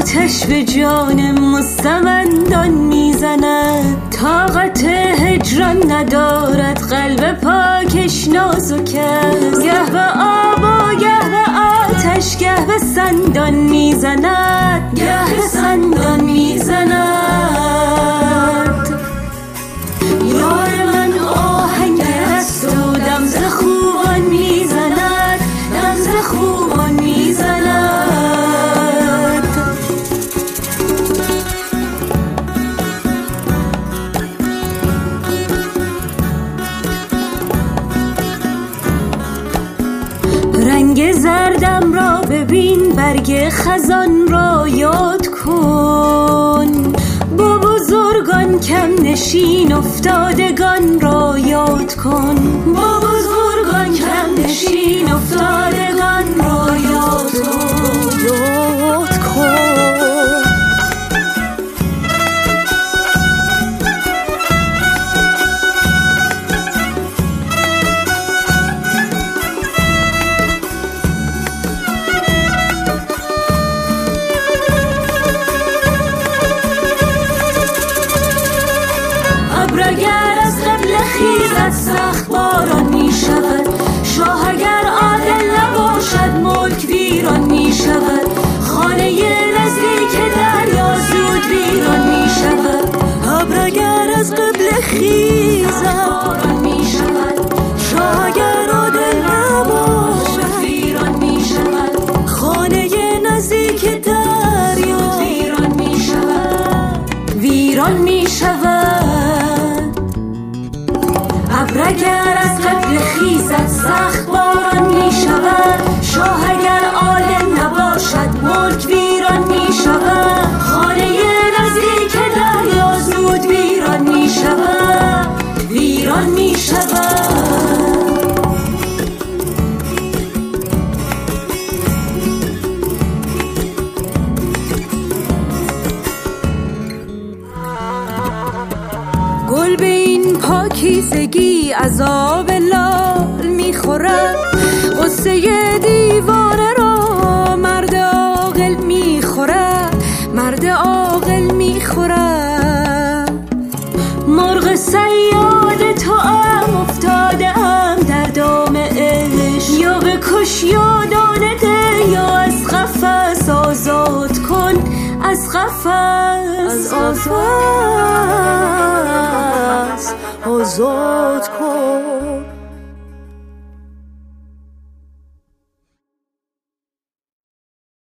آتش به جان مستمندان میزند، طاقت هجران ندارد قلب پاکش نازک است. گه به آب و گه به آتش، گه به سندان میزند، گه به سندان میزند. یار من آهنگر است و دم ز خوبان میزند، دم ز خوبان میزند. رنگ زردم را ببین، برگ خزان را یاد کن، با بزرگان کم نشین افتادگان را یاد کن، با بزرگان کم نشین افتادگان را یاد کن، یاد کن. اگر از قبل خیزد سخت باران می شود، شاه اگر عادل نباشد ملک ویران می شود. خانه نزدیک دریا زود ویران می شود. ابر اگر از قبل خیزد باران می شود، شاه اگر عادل نباشد ویران می شود. خانه نزدیک دریا ویران می شود، ویران می شود. ابر اگر از قبل خیزد سخت باران می شود، شاه اگر عادل نباشد ملک ویران می شود. خانه نزدیک دریا زود ویران می شود، ویران می شود. گل به این پاکیزگی عذاب لال میخورد، غصه دیوانه را مرد عاقل میخورد، مرد عاقل میخورد. مرغ صیاد توام افتاده ام در دام عشق، یا بکش یا دانه ده، یا از قفس آزاد کن، از قفس آزاد کن.